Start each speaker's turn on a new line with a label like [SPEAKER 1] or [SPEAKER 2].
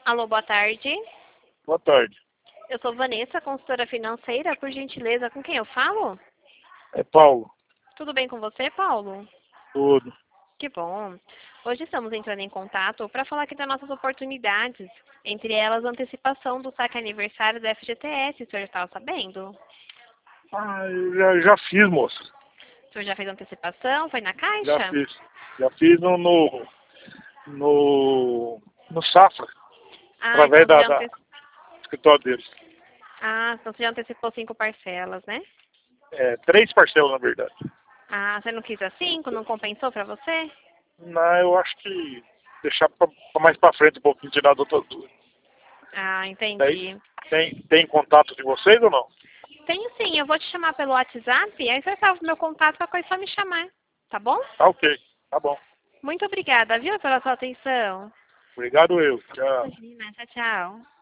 [SPEAKER 1] Alô, boa tarde.
[SPEAKER 2] Boa tarde.
[SPEAKER 1] Eu sou Vanessa, consultora financeira. Por gentileza, com quem eu falo?
[SPEAKER 2] É Paulo.
[SPEAKER 1] Tudo bem com você, Paulo?
[SPEAKER 2] Tudo.
[SPEAKER 1] Que bom. Hoje estamos entrando em contato para falar aqui das nossas oportunidades. Entre elas, a antecipação do saque aniversário da FGTS. O senhor já estava sabendo?
[SPEAKER 2] Eu já fiz, moça.
[SPEAKER 1] O senhor já fez a antecipação? Foi na
[SPEAKER 2] Já
[SPEAKER 1] Caixa?
[SPEAKER 2] fiz. Já fiz no Safra,
[SPEAKER 1] Ah,
[SPEAKER 2] através
[SPEAKER 1] então você
[SPEAKER 2] da escritório deles.
[SPEAKER 1] então você já antecipou 5 parcelas, né?
[SPEAKER 2] 3 parcelas, na verdade.
[SPEAKER 1] Ah, você não quis as 5? Não compensou para você?
[SPEAKER 2] Não, eu acho que deixar pra mais pra frente um pouquinho, tirar da outra duas.
[SPEAKER 1] Ah,
[SPEAKER 2] Daí,
[SPEAKER 1] entendi.
[SPEAKER 2] tem contato de vocês ou não?
[SPEAKER 1] Tenho sim, eu vou te chamar pelo WhatsApp, aí você salva o meu contato, qualquer coisa é só me chamar, tá bom?
[SPEAKER 2] Tá ok. Tá bom.
[SPEAKER 1] Muito obrigada, viu, pela sua atenção.
[SPEAKER 2] Obrigado eu. Tchau.
[SPEAKER 1] Imagina, tchau, tchau.